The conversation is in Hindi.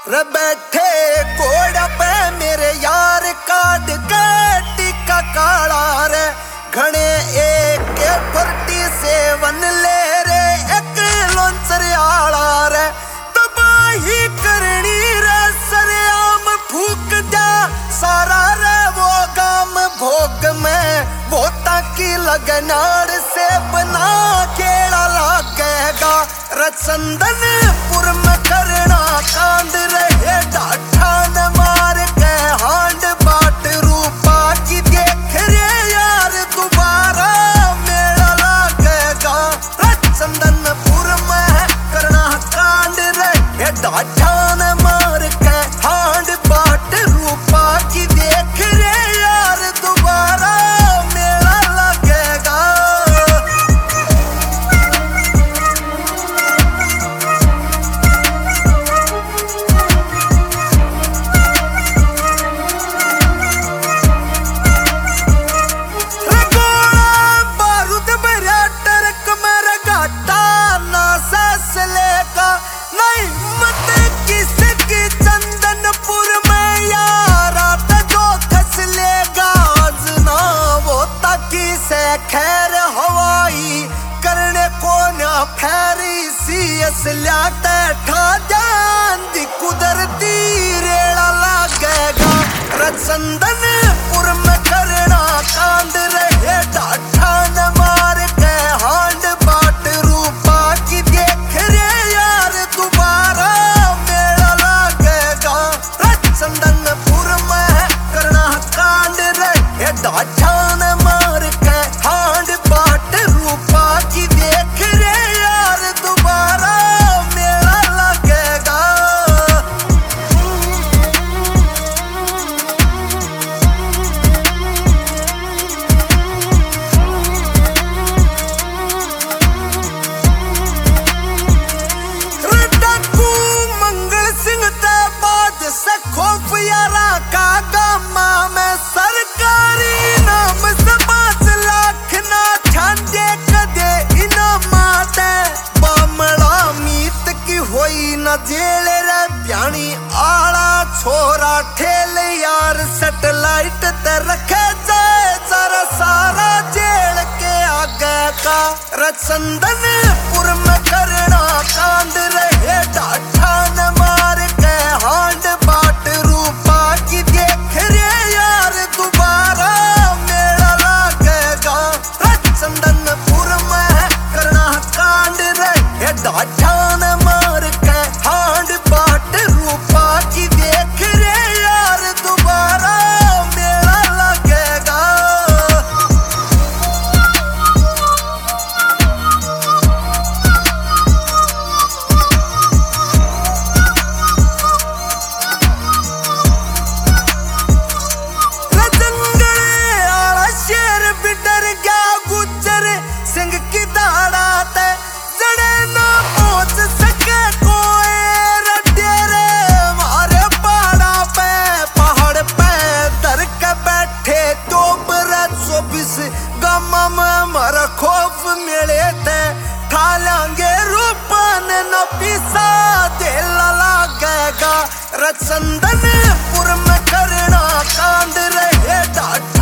रे बैठे घोड़ा पे मेरे यार काट के टिका काला रे घने AK-47 ले रे एक लॉन्चर आला रे तबाही करनी रे सरेआम फूक जा सारा रे वो गाम भोग में बोता की लगनाड़ से बना केड़ा लागेगा रे चंदनपुर में करना कांड रहे डाठा न मार के हांड बाट रूपा की देख रे यार दोबारा मेला लागेगा रे चंदनपुर में करना कांड रहे डाठा न मार के हांड बाट रूपा की देख रे यार दोबारा मेला लगेगा। नहीं मत किसकी चंदनपुर में यारा तो खस लेगा आजना वो ताकि से खैर हवाई करने को ना फेरी सी असलियाते ठा जान दी कुदरती रेड़ा लागेगा रे चंदनपुर में करना कांड रहे डाठा न मार के हांड बाट रूपा की देख रे यार दोबारा मेला लागेगा रे चंदनपुर में करना कांड रहे डाठा न मार के हांड बाट रूपा की देख रे यार दोबारा मेला लगेगा। से खौफ यारा का गामा में सरकारी नाम से 5 लाख ना छांदे कदे इनामात बामला मीत की होई न जेल रे प्यानी आला छोरा ठेल यार सैटेलाइट ते रखे जाए जरा सारा जेल के आगे का रे चंदनपुर में करना कांड रहे डाठा न मार के हांड बाट रूपा की देख रे यार दोबारा मेला लागेगा रे चंदनपुर में करना कांड रहे डाठा न मार के हांड बाट रूपा की देख रे यार दोबारा मेला लगेगा। सिंह की दाड़ा ते जड़े ना पहुंच सके कोई रड्डे रे मारे पहाड़ा पे दर के बैठे तो बरा 24 गमा में मरा खौफ मिले थे ठालेंगे रूपन न पीसा दिल लागेगा रे चंदनपुर में करना कांड रहे डाठा